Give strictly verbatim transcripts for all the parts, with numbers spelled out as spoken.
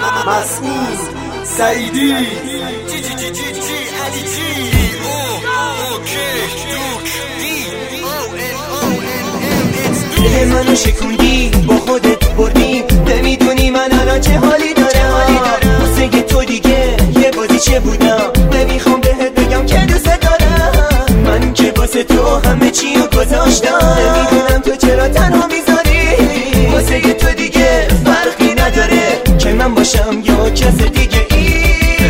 مسعود سعیدی جی جی جی جی جی علی جی او اوکی دوک دی او ان او ان ام دل منو شکوندی با خودت بردی، نمیدونی من الان چه حالی دارم. واسه تو دیگه یه بازی چه بودم، نمیخوام بهت بگم که دوست دارم. من که واسه تو همه چی رو گذاشتم، نمیدونم تو چرا تنها میذاری. واسه تو دیگه فرقی نداره که من باشم یا کس دیگه ای.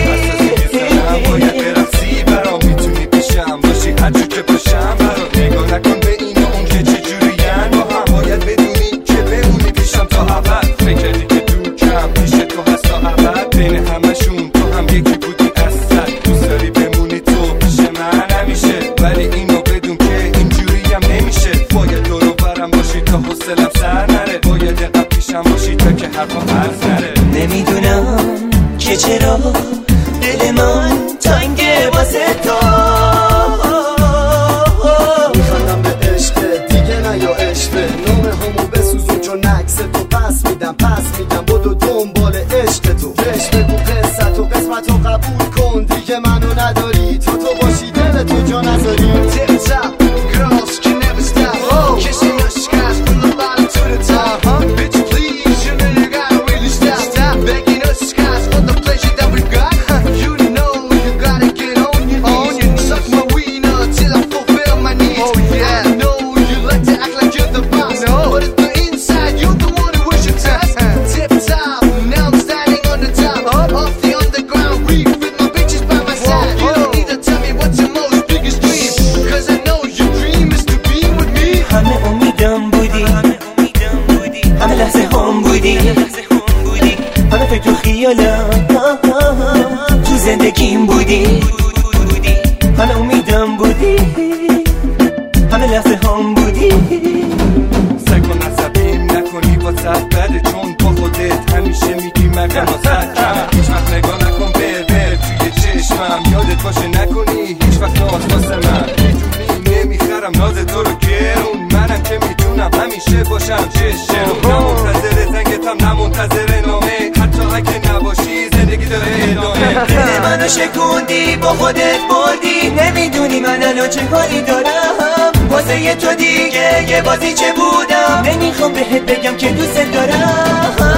باید برقصی برام، میتونی پیشم باشی هرچی که باشم برام. نگاه نکن به این و اون که چجورین با هم، باید بدونی که بمونی پیشم تا ابد. فکر کردی که دور کم پیش تو هست تا ابد، بین همشون تو هم یکی بودی اصلا. دوست داری بمونی تو پیش من همیشه، ولی اینو بدون که اینجوری هم نمیشه. باید دورو برم باشی تا حوصلم سر نره، باید دقیق پیشم باشی تا که حرفم حرف نره. نمیدونم که چرا دل من تنگه واسه تو. میخواندم به عشق دیگه نه یا عشق نامه همو بسوزون، چون عکس تو پس میدم پس میدم بدو دنبال عشق تو. بهش بگو قصت و قسمت رو قبول کن، دیگه منو نداری تو تو باشی دل تو جا نذاری. Tip top, girls can never stop, oh. Kissing the skies from the bottom to the top, huh? Bitch please, you know you gotta really stop, stop begging the skies for the pleasure that we got. You know you gotta get on your knees, suck my wiener till I fulfill my needs. Oh yeah, I know you like to act like you're the boss, no. But at the inside you're the one who wish you test. Tip top, now I'm standing on the top, up off the underground reef with my bitches by my side. You don't need to tell me what's your most biggest dream, cause I know your dream is to be with me. همه امیدم بودی، همه لحظه هم بودی، همه فکر و خیالم تو زندگیم بودی. همه امیدم بودی، همه لحظه هم بودی. سکن عصبیم نکنی واسه بده، چون با خودت همیشه میگی مگم واسه کم. هیچ وقت نگاه نکن بر بر توی چشمم، یادت باشه نکنی هیچ وقت ناز واسه من. میدونی نمیخرم ناز تو رو گرون، منم که میتونم همیشه باشم چشم. نه منتظر زنگتم نه منتظر نامه، حتی اگه نباشی زندگی داره ادامه. دل منو شکوندی با خودت بردی، نمیدونی من الان چه حالی دارم. واسه تو دیگه یه بازی چه بودم، نمیخوام بهت بگم که دوست دارم.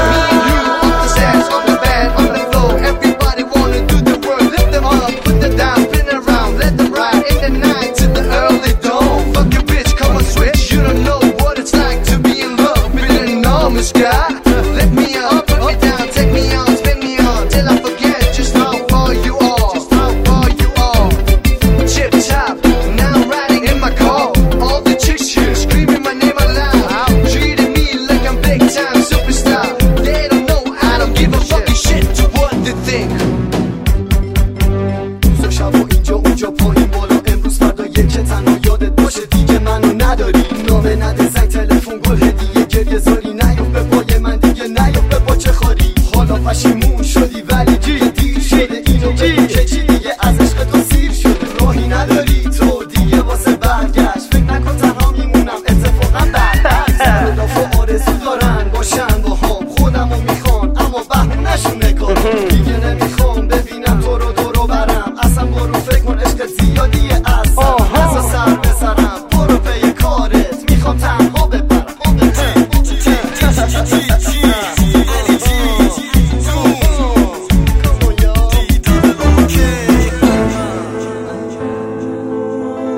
Let me up, put me down, take me on, spin me on, till I forget just how far you are, just how far you are. Chip top, now I'm riding in my car. All the chicks here screaming my name aloud, treating me like I'm big time superstar. They don't know I don't give a fucking shit to what they think. روز و شب و اینجا اونجا پایین بالا، امروز فردا یک تنها یادت باشه دیگه منو نداری. نامه نده زنگ تلفن گل هدیه گریه زاری، نیفت به پای من دیگه نیفت به پاچه خاری. حالا پشیمون شدی ولی دیگه دیر شده، اینو بگو که چی دیگه از عشق تو سیر شده. راهی نداری تو دیگه واسه برگشت، فکر نکن تنها میمونم اتفاقا برگشت. سر و داف و آرزو دارن باشن با هم، خودم رو میخوان اما بهونشون نکن. دیگه نمیخوام ببینم تو رو دورو برم، اصلا برو فکر کن عشق زیادیه اصلا. اصلا سر به سرم برو پی کارت، میخوام تنها ببرم.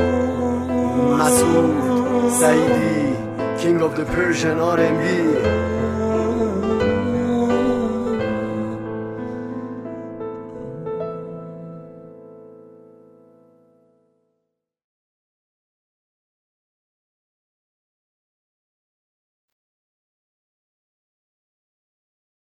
مسعود سعیدی King of the Persian آر ام بی